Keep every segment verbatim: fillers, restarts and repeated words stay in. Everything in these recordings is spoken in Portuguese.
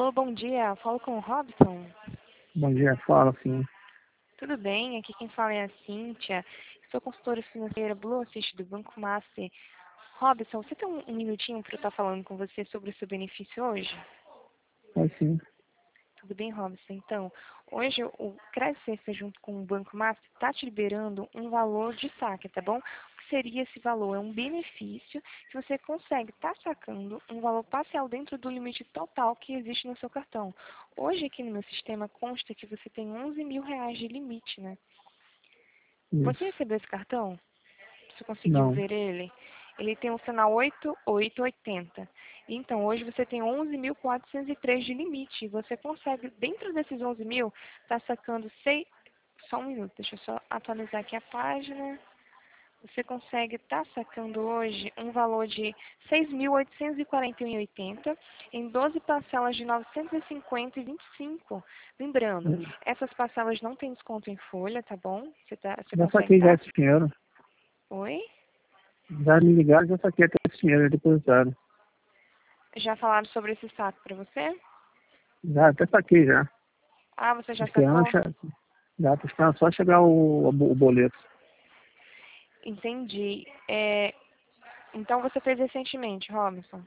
Alô, bom dia. Falo com o Robson. Bom dia, fala sim. Tudo bem? Aqui quem fala é a Cíntia. Sou consultora financeira Blue Assist do Banco Master. Robson, você tem um, um minutinho para eu estar falando com você sobre o seu benefício hoje? É sim. Tudo bem, Robson? Então, hoje o Crédito Cesta junto com o Banco Master está te liberando um valor de saque, tá bom? O que seria esse valor? É um benefício que você consegue estar sacando um valor parcial dentro do limite total que existe no seu cartão. Hoje aqui no meu sistema consta que você tem onze mil reais de limite, né? Você Isso. recebeu esse cartão? Você conseguiu Não. ver ele? Ele tem o sinal oito oito oitenta. Então, hoje você tem onze mil quatrocentos e três de limite. E você consegue, dentro desses onze mil, tá sacando seis... Só um minuto, deixa eu só atualizar aqui a página. Você consegue estar sacando hoje um valor de seis mil oitocentos e quarenta e um reais e oitenta centavos em doze parcelas de novecentos e cinquenta reais e vinte e cinco centavos. Lembrando, essas parcelas não tem desconto em folha, tá bom? Você, tá, você Já consegue saquei já estar... esse dinheiro. Oi? Já me ligaram, já saquei até esse dinheiro, já depositaram. Já falaram sobre esse saco para você? Já até saquei já. Ah, você já Esperando, sacou? che- já tô esperando só chegar o, o boleto. Entendi. É, então você fez recentemente, Robinson?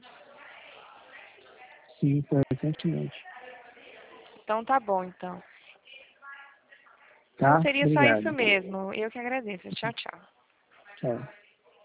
Sim, foi recentemente. Então tá bom, então. Então Tá? seria só isso Obrigado. mesmo. Eu que agradeço. Tchau, tchau. Tchau.